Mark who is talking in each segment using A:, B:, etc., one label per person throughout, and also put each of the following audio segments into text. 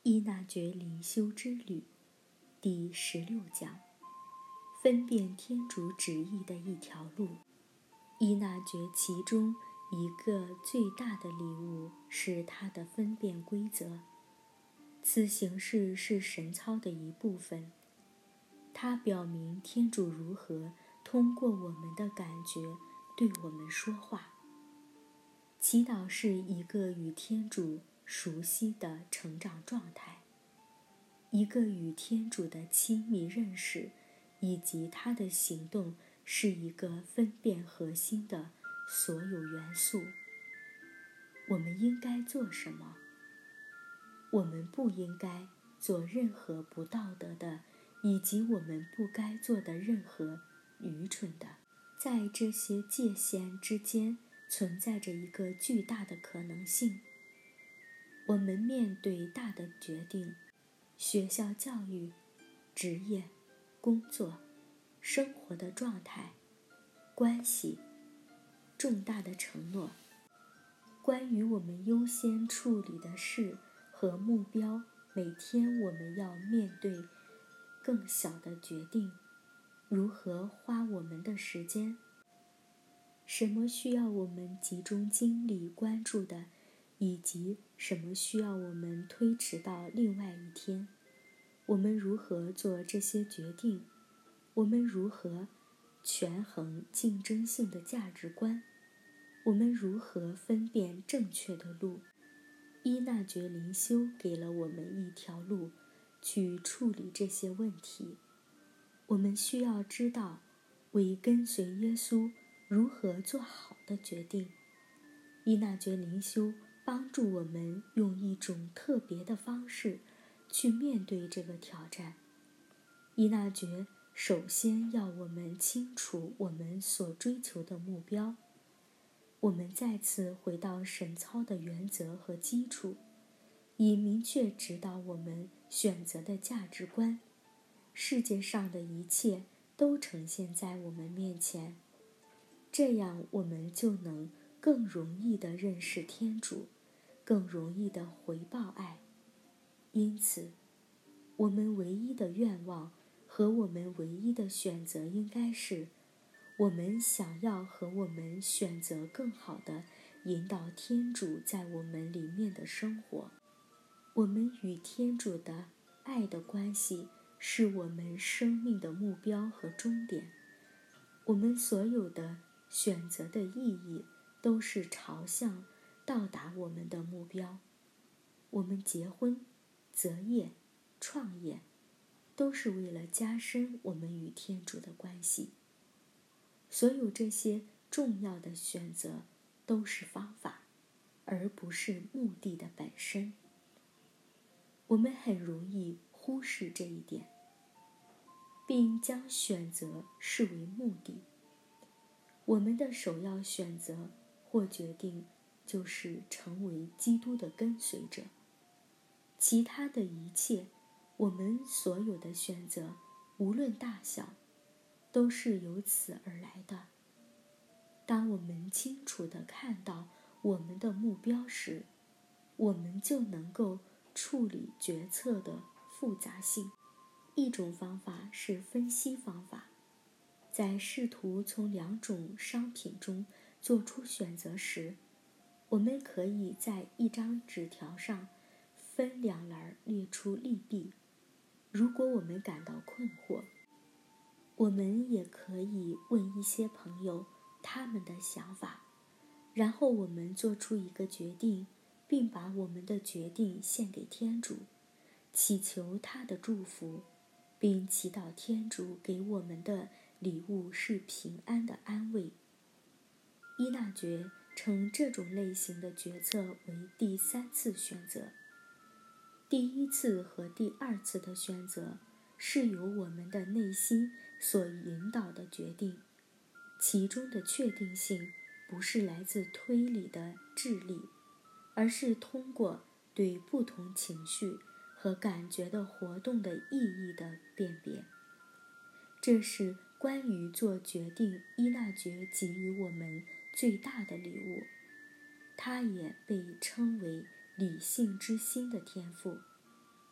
A: 依那觉灵修之旅第16讲，分辨天主旨意的一条路。依那觉其中一个最大的礼物是它的分辨规则，此形式是神操的一部分，它表明天主如何通过我们的感觉对我们说话。祈祷是一个与天主熟悉的成长状态，一个与天主的亲密认识，以及他的行动是一个分辨核心的所有元素。我们应该做什么？我们不应该做任何不道德的，以及我们不该做的任何愚蠢的。在这些界限之间存在着一个巨大的可能性。我们面对大的决定，学校教育、职业、工作、生活的状态、关系、重大的承诺，关于我们优先处理的事和目标，每天我们要面对更小的决定，如何花我们的时间，什么需要我们集中精力关注的，以及什么需要我们推迟到另外一天。我们如何做这些决定？我们如何权衡竞争性的价值观？我们如何分辨正确的路？依那觉灵修给了我们一条路去处理这些问题。我们需要知道为跟随耶稣如何做好的决定。依那觉灵修帮助我们用一种特别的方式去面对这个挑战。依那觉首先要我们清楚我们所追求的目标。我们再次回到神操的原则和基础，以明确指导我们选择的价值观。世界上的一切都呈现在我们面前，这样我们就能更容易地认识天主，更容易地回报爱。因此，我们唯一的愿望和我们唯一的选择应该是，我们想要和我们选择更好地引导天主在我们里面的生活。我们与天主的爱的关系是我们生命的目标和终点。我们所有的选择的意义都是朝向到达我们的目标。我们结婚、择业、创业，都是为了加深我们与天主的关系。所有这些重要的选择都是方法，而不是目的的本身。我们很容易忽视这一点，并将选择视为目的。我们的首要选择或决定就是成为基督的跟随者。其他的一切，我们所有的选择，无论大小，都是由此而来的。当我们清楚地看到我们的目标时，我们就能够处理决策的复杂性。一种方法是分析方法，在试图从两种商品中做出选择时，我们可以在一张纸条上分两栏列出利弊。如果我们感到困惑，我们也可以问一些朋友他们的想法，然后我们做出一个决定，并把我们的决定献给天主，祈求他的祝福，并祈祷天主给我们的礼物是平安的安慰。依那觉称这种类型的决策为第三次选择。第一次和第二次的选择是由我们的内心所引导的决定，其中的确定性不是来自推理的智力，而是通过对不同情绪和感觉的活动的意义的辨别。这是关于做决定依那觉给予我们最大的礼物，它也被称为理性之心的天赋。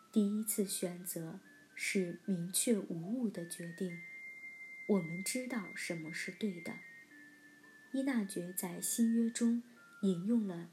A: 第一次选择是明确无误的决定，我们知道什么是对的。依纳爵在新约中引用了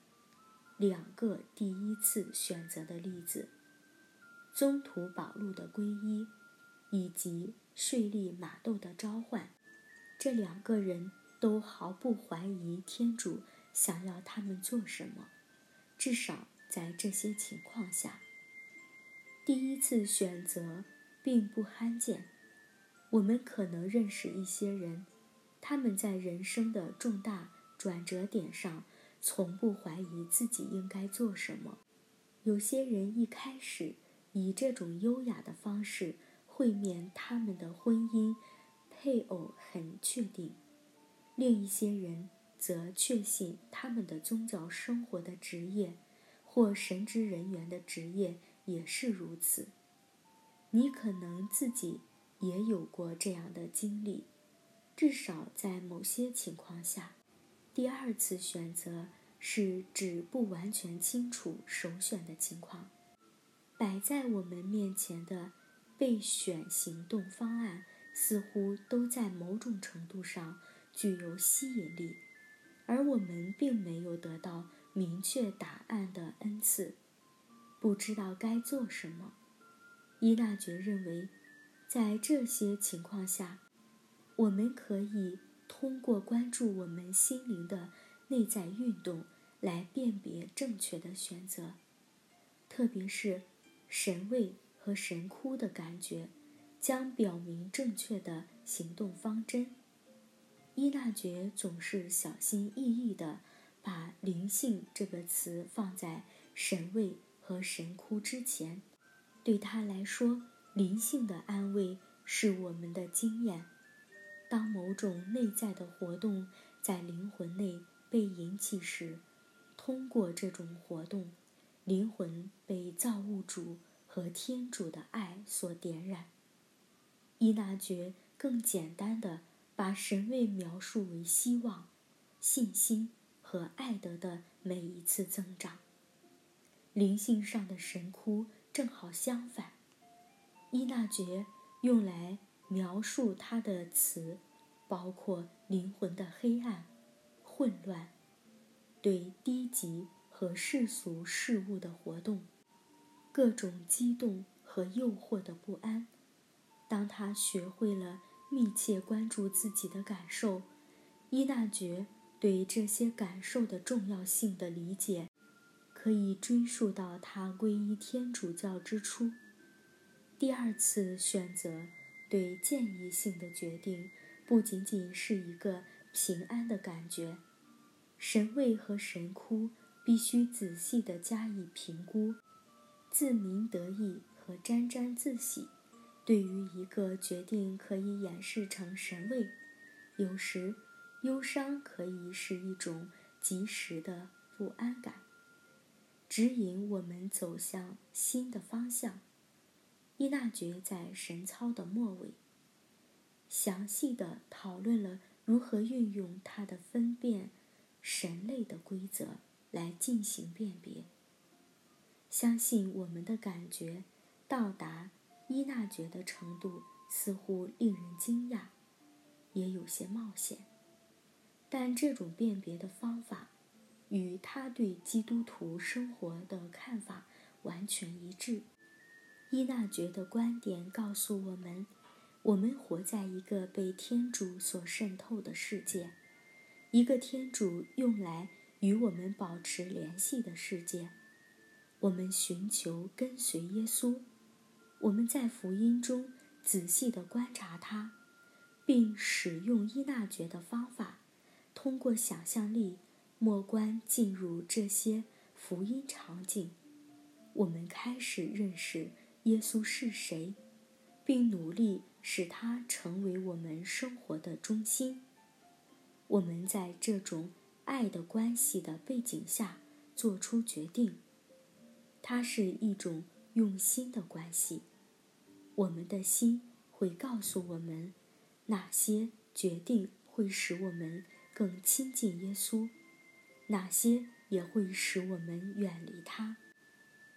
A: 2个第一次选择的例子：宗徒保禄的皈依，以及税吏马窦的召唤。这2个人都毫不怀疑天主想要他们做什么，至少在这些情况下。第一次选择并不罕见，我们可能认识一些人，他们在人生的重大转折点上从不怀疑自己应该做什么。有些人一开始以这种优雅的方式会面他们的婚姻配偶很确定，另一些人则确信他们的宗教生活的职业或神职人员的职业也是如此。你可能自己也有过这样的经历，至少在某些情况下。第2次选择是指不完全清楚首选的情况。摆在我们面前的备选行动方案似乎都在某种程度上具有吸引力，而我们并没有得到明确答案的恩赐，不知道该做什么。依纳爵认为，在这些情况下，我们可以通过关注我们心灵的内在运动来辨别正确的选择，特别是神慰和神枯的感觉将表明正确的行动方针。依纳爵总是小心翼翼地把灵性这个词放在神慰和神枯之前。对他来说，灵性的安慰是我们的经验。当某种内在的活动在灵魂内被引起时，通过这种活动，灵魂被造物主和天主的爱所点燃。依纳爵更简单地把神慰描述为希望、信心和爱德的每一次增长。灵性上的神枯正好相反，依纳爵用来描述他的词包括灵魂的黑暗、混乱，对低级和世俗事物的活动，各种激动和诱惑的不安。当他学会了密切关注自己的感受，依纳爵对这些感受的重要性的理解可以追溯到他皈依天主教之初。第2次选择对建议性的决定不仅仅是一个平安的感觉，神慰和神枯必须仔细地加以评估。自鸣得意和沾沾自喜对于一个决定可以演示成神慰，有时忧伤可以是一种及时的不安感，指引我们走向新的方向。依纳爵在神操的末尾详细地讨论了如何运用他的分辨神类的规则来进行辨别。相信我们的感觉到达依纳爵的程度似乎令人惊讶，也有些冒险，但这种辨别的方法与他对基督徒生活的看法完全一致。依纳爵的观点告诉我们，我们活在一个被天主所渗透的世界，一个天主用来与我们保持联系的世界。我们寻求跟随耶稣，我们在福音中仔细地观察他，并使用依纳爵的方法，通过想象力默观进入这些福音场景。我们开始认识耶稣是谁，并努力使他成为我们生活的中心。我们在这种爱的关系的背景下做出决定，它是一种用心的关系。我们的心会告诉我们哪些决定会使我们更亲近耶稣，哪些也会使我们远离他。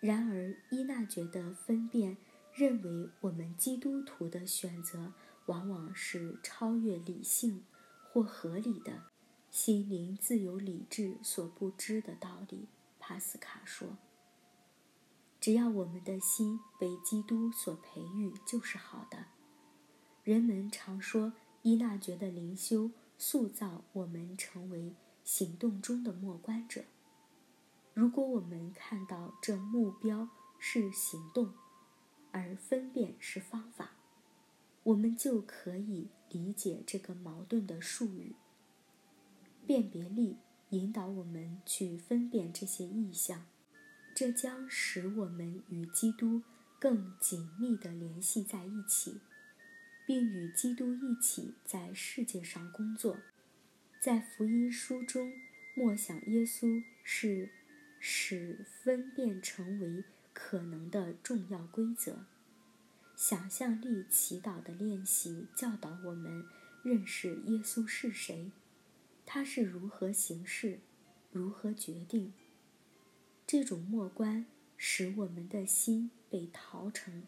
A: 然而，依纳爵的分辨认为，我们基督徒的选择往往是超越理性或合理的，心灵自有理智所不知的道理。帕斯卡说：“只要我们的心被基督所培育，就是好的。”人们常说，依纳爵的灵修塑造我们成为行动中的默观者。如果我们看到这目标是行动，而分辨是方法，我们就可以理解这个矛盾的术语。辨别力引导我们去分辨这些意象，这将使我们与基督更紧密地联系在一起，并与基督一起在世界上工作。在福音书中，默想耶稣是使分辨成为可能的重要规则。想象力祈祷的练习教导我们认识耶稣是谁，他是如何行事，如何决定。这种默观使我们的心被陶成，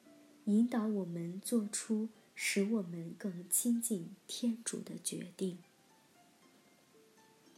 A: 引导我们做出使我们更亲近天主的决定。